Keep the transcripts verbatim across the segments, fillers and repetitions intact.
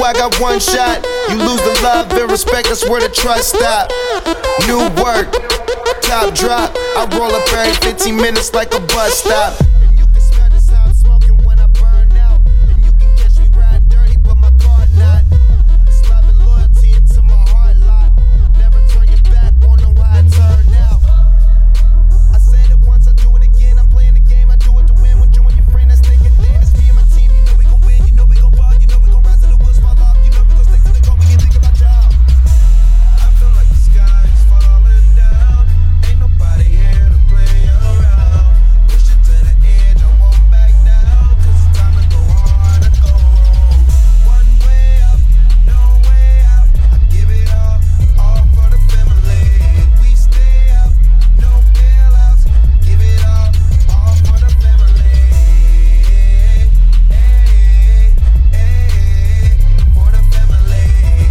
I got one shot. You lose the love and respect, that's where the trust stop. New work, top drop. I roll up every fifteen minutes like a bus stop. And you can smell this how I'm smoking when I burn out. And you can catch me riding dirty, but my car not. It's love and loyalty into my heart lot. Never turn your back, won't know how it turned out. I said it once, I do it again. I'm playing the game, I do it to win. With you and your friend, that's thinking thin. It's me and my team, you know we gon' win. You know we gon' ball, you know we gon' rise to the wheels fall off. You know we gon' stick to the goal, we ain't think about y'all. I feel like the sky is falling down. Ain't nobody here to play around. Push it to the edge, I won't back down. Cause it's time to go hard, I go home. One way up, no way out. I give it all, all for the family. We stay up, no bailouts. Give it all, all for the family. Hey, hey, for the family.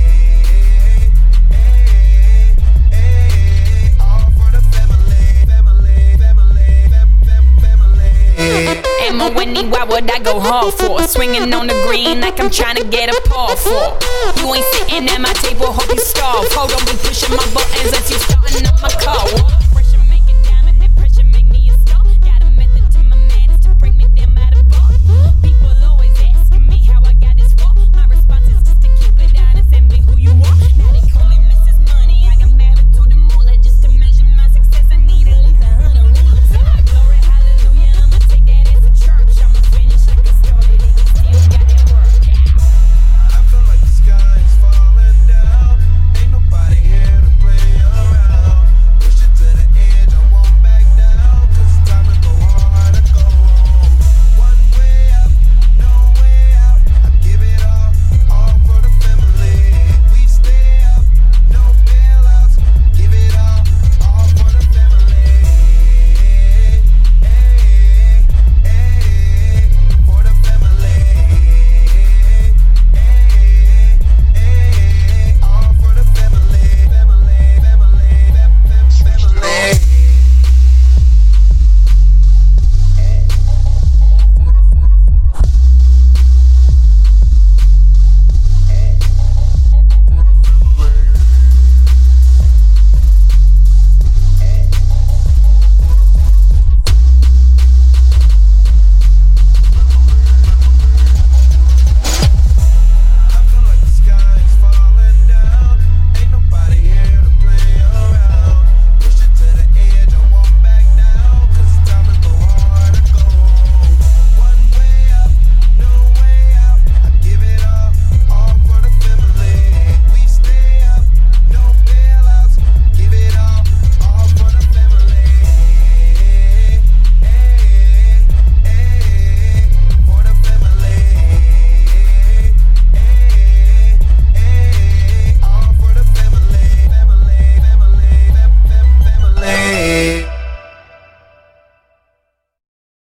Hey, hey, all for the family. Family, family, fam, fam, family. Am I winning? Why would I go hard for? Swinging on the green like I'm trying to get a paw for. You ain't sitting at my table, hope you starve. Hold on, be pushing my buttons as you starting up my car.